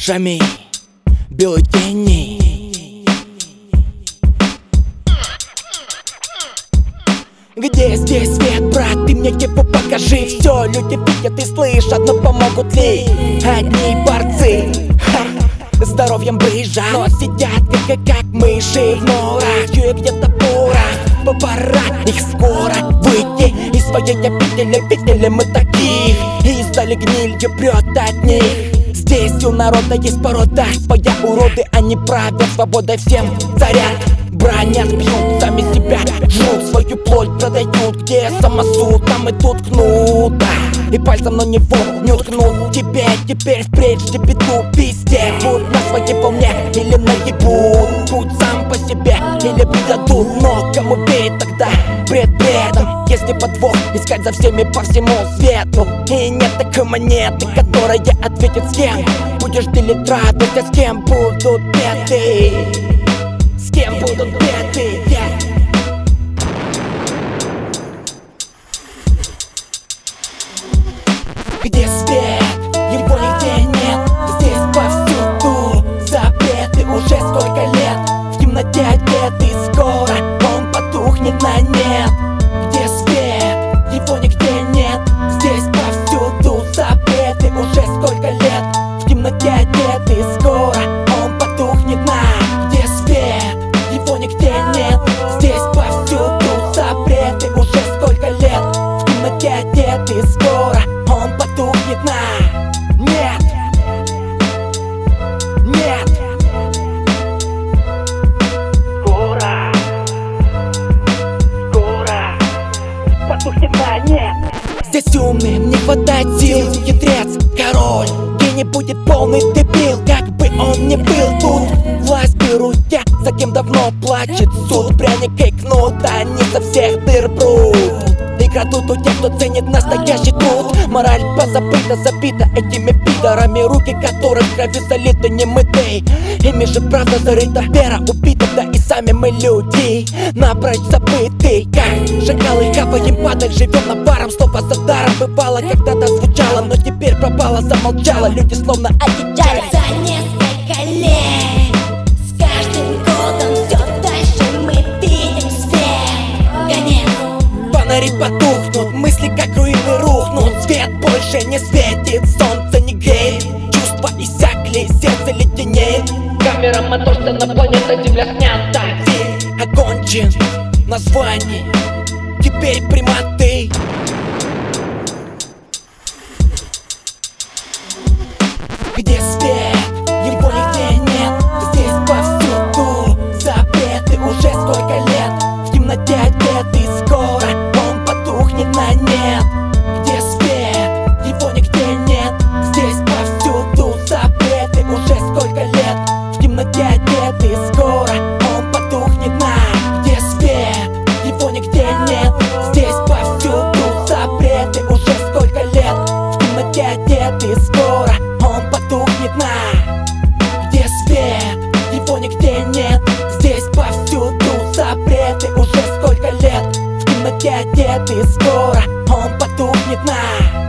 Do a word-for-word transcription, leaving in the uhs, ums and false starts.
Шами, бюллетени. Где здесь свет, брат, ты мне его покажи. Все люди видят и слышат, но помогут ли одни борцы? Ха, здоровьем брыжа, но сидят как, как мыши в норах, чуя где-то порох. Пора их скоро выйти из своей обители. Видели мы таких, и издали гнилью прет от них. Здесь у народа есть порода своя, уроды, они правят свободой, всем царят. Бранят, бьют сами себя, жрут свою плоть, продают. Где самосуд, там и тут кнут, да. И пальцем на него не уткнут. Тебе теперь впредь беду везде. Будь на своей волне или наебут. Будь сам по себе или предадут. Но кому верить тогда бред бредом? Если подвох искать за всеми по всему свету. И нет такой монеты, которая ответит, с кем будешь делить радость, а с кем будут беды. С кем будут беды, yeah. Где свет? Его нигде нет. Здесь повсюду запреты уже сколько лет. В темноте одетый, скоро он потухнет на нет. Где свет? Его нигде нет. Здесь повсюду запреты уже сколько лет. В темноте одетый, скоро он потухнет на. Где свет? Его нигде нет. Здесь повсюду запреты уже сколько лет. В темноте одетый, скоро он потухнет на. Нет. Нет. Скоро. Скоро потухнет на. Нет. Здесь умным не хватает сил, хитрец, король. Где не будет полный дебил, как бы он ни был тут. Власть берут те, за кем давно плачет суд. Пряник и кнут, они со всех дыр прут. И крадут у тех, кто ценит настоящий труд. Мораль позабыта, забита этими пидорами, руки которых в крови залиты немытые. Ими же правда зарыта, вера убита, да и сами мы люди напрочь забытые. Как шакалы хапаем падаль, живем наваром. Слово за даром бывало, когда-то звучало, но теперь пропало, замолчало. Люди словно одичали. За несколько лет, с каждым годом все дальше мы видим свет. Конец. Фонари потухнут, мысли как руины рухнут. Свет больше не светит, солнце не греет. Чувства иссякли, сердце леденеет. Камера, мотор, сцена, планета, земля снята. Фильм окончен, название теперь приматы. Где свет? Его нигде нет. Здесь повсюду запреты уже сколько лет. В темноте одетый, скоро он потухнет на нет. Где свет? Его нигде нет. Здесь повсюду запреты уже сколько лет. В темноте одетый, скоро он потухнет на. Где свет? Его нигде нет. Здесь повсюду запреты уже сколько лет. В темноте одетый, скоро он потухнет на. Где свет? Его нигде нет. Здесь повсюду запреты уже сколько лет. В темноте одетый, скоро он потухнет на.